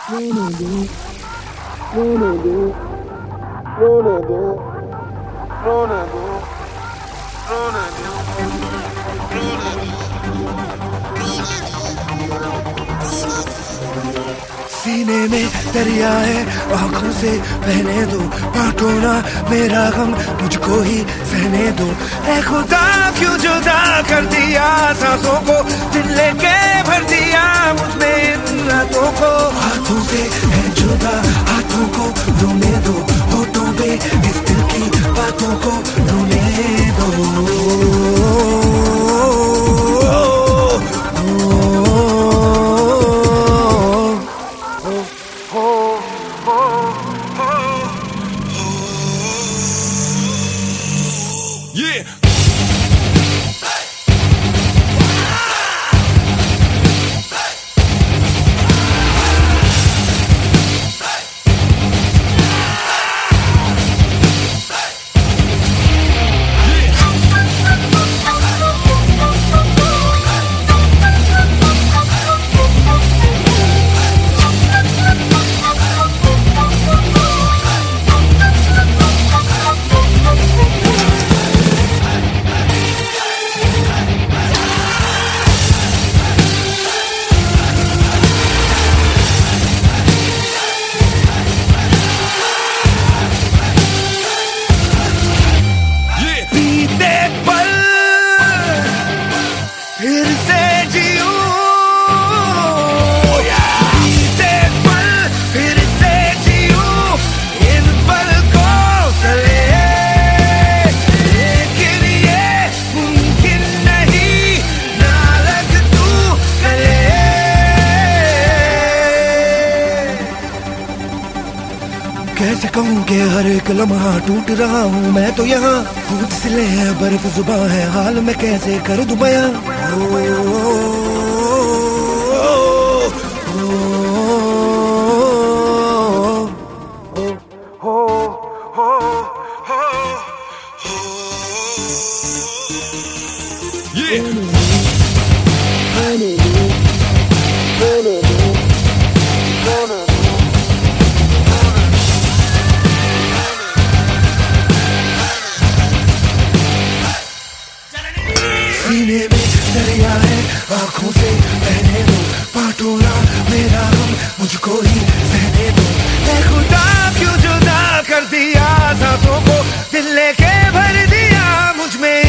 Rolling, rolling, rolling, rolling, सीने में दरिया है, आंखों से बहने दो, बांटो ना मेरा गम, मुझको ही सहने दो। ऐ खुदा क्यों जुदा कर दिया सांसों को, दिल लेके भर दिया मुझमें इन रातों को। हाथों से है जुदा, हाथों को रोने दो, होठों पे इस दिल की बातों को रोने दो। Yeah. फिर से जियो फिर से जियो इन पल को चले, लेकिन ये मुमकिन नहीं ना लग तू गले। कैसे कहूँ कि हर एक लम्हा टूट रहा हूँ मैं तो यहाँ, होंठ सिले हैं बर्फ जुबां है, हाल मैं कैसे कर दूं बयां। सीने में दरिया है, आंखों से बहने दो, बांटो ना मेरा गम, मुझको ही सहने दो। ऐ खुदा क्यों जुदा कर दिया सांसों को, दिल लेके भर दिया मुझ में